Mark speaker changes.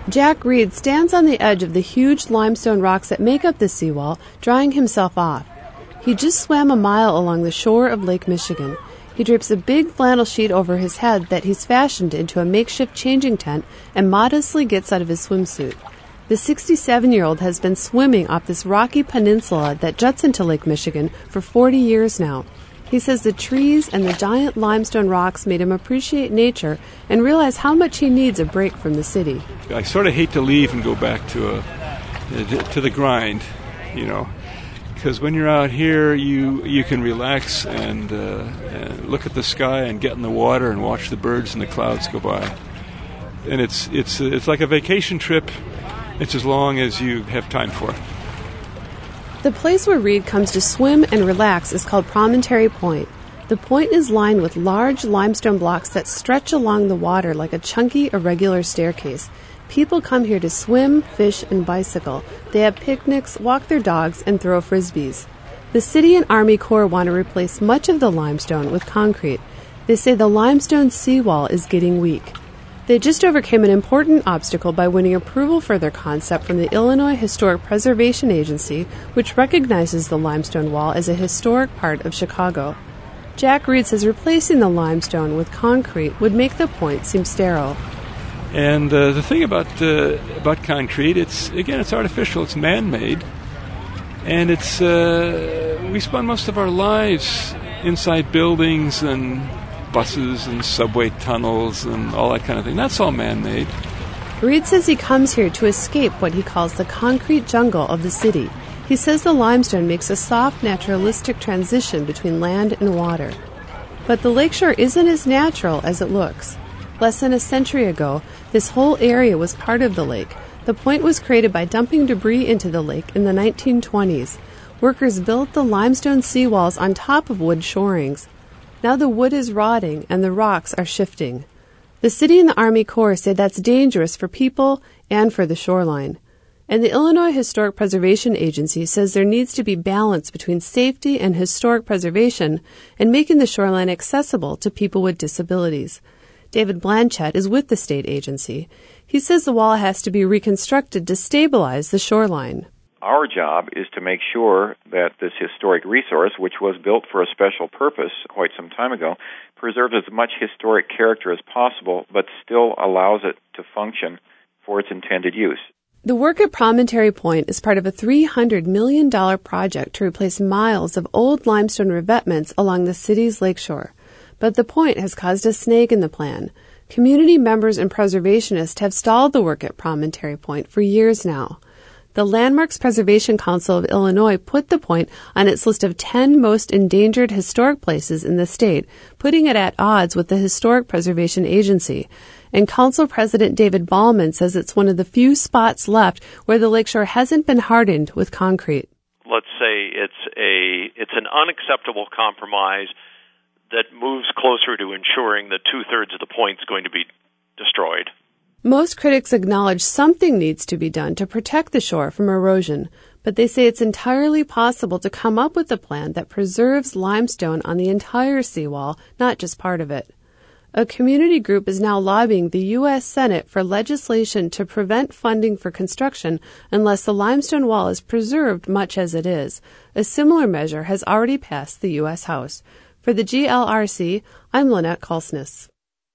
Speaker 1: Jack Reed stands on the edge of the huge limestone rocks that make up the seawall, drying himself off. He just swam a mile along the shore of Lake Michigan. He drapes a big flannel sheet over his head that he's fashioned into a makeshift changing tent and modestly gets out of his swimsuit. The 67-year-old has been swimming off this rocky peninsula that juts into Lake Michigan for 40 years now. He says the trees and the giant limestone rocks made him appreciate nature and realize how much he needs a break from the city.
Speaker 2: I sort of hate to leave and go back to the grind, you know, because when you're out here, you can relax and look at the sky and get in the water and watch the birds and the clouds go by. And it's like a vacation trip. It's as long as you have time for it.
Speaker 1: The place where Reed comes to swim and relax is called Promontory Point. The point is lined with large limestone blocks that stretch along the water like a chunky, irregular staircase. People come here to swim, fish, and bicycle. They have picnics, walk their dogs, and throw frisbees. The City and Army Corps want to replace much of the limestone with concrete. They say the limestone seawall is getting weak. They just overcame an important obstacle by winning approval for their concept from the Illinois Historic Preservation Agency, which recognizes the limestone wall as a historic part of Chicago. Jack Reed says replacing the limestone with concrete would make the point seem sterile.
Speaker 2: And the thing about concrete, it's artificial, it's man-made, and we spend most of our lives inside buildings and buses and subway tunnels and all that kind of thing. That's all man-made.
Speaker 1: Reed says he comes here to escape what he calls the concrete jungle of the city. He says the limestone makes a soft, naturalistic transition between land and water. But the lakeshore isn't as natural as it looks. Less than a century ago, this whole area was part of the lake. The point was created by dumping debris into the lake in the 1920s. Workers built the limestone seawalls on top of wood shorings. Now the wood is rotting and the rocks are shifting. The city and the Army Corps say that's dangerous for people and for the shoreline. And the Illinois Historic Preservation Agency says there needs to be balance between safety and historic preservation and making the shoreline accessible to people with disabilities. David Blanchett is with the state agency. He says the wall has to be reconstructed to stabilize the shoreline.
Speaker 3: Our job is to make sure that this historic resource, which was built for a special purpose quite some time ago, preserves as much historic character as possible, but still allows it to function for its intended use.
Speaker 1: The work at Promontory Point is part of a $300 million project to replace miles of old limestone revetments along the city's lakeshore. But the point has caused a snag in the plan. Community members and preservationists have stalled the work at Promontory Point for years now. The Landmarks Preservation Council of Illinois put the point on its list of 10 most endangered historic places in the state, putting it at odds with the Historic Preservation Agency. And Council President David Ballman says it's one of the few spots left where the lakeshore hasn't been hardened with concrete.
Speaker 4: Let's say it's an unacceptable compromise that moves closer to ensuring that two-thirds of the point is going to be destroyed.
Speaker 1: Most critics acknowledge something needs to be done to protect the shore from erosion, but they say it's entirely possible to come up with a plan that preserves limestone on the entire seawall, not just part of it. A community group is now lobbying the U.S. Senate for legislation to prevent funding for construction unless the limestone wall is preserved much as it is. A similar measure has already passed the U.S. House. For the GLRC, I'm Lynette Kalsness.